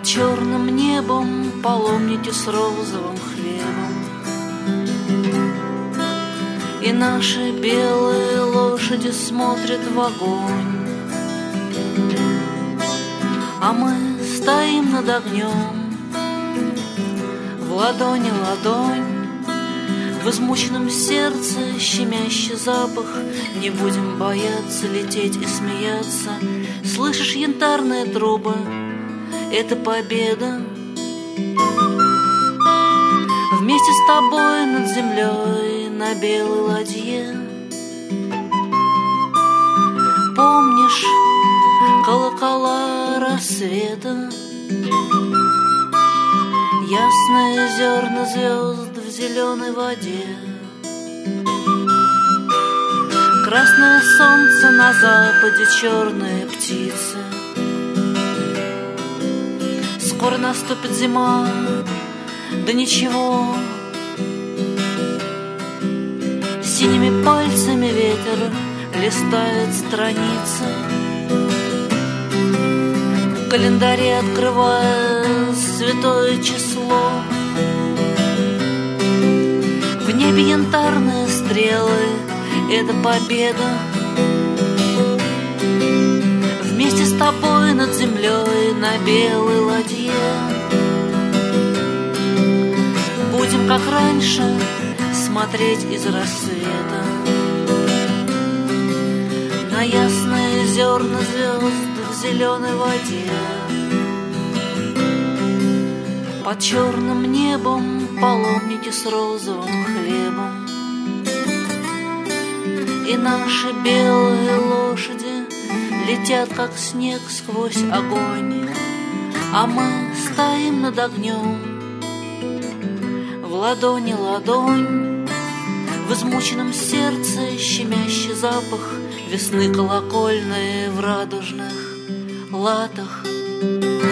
черным небом паломники с розовым хлебом. И наши белые лошади смотрят в огонь, а мы стоим над огнем, в ладони ладонь, в измученном сердце щемящий запах. Не будем бояться лететь и смеяться. Слышишь янтарные трубы? Это победа. Вместе с тобой над землей на белой ладье. Помнишь колокола рассвета? Ясные зерна звезд в зеленой воде. Красное солнце на западе, черные птицы. Скоро наступит зима, да ничего. Синими пальцами ветер листает страницы. В календаре открывая святое число. В небе янтарные стрелы, это победа. Вместе с тобой над землей на белой ладье. Будем, как раньше, смотреть из рассвета на ясные зерна звезд в зеленой воде. Под черным небом паломники с розовым хлебом. И наши белые лошади летят, как снег, сквозь огонь, а мы стоим над огнем, в ладони ладонь, в измученном сердце щемящий запах весны колокольной в радужных латах.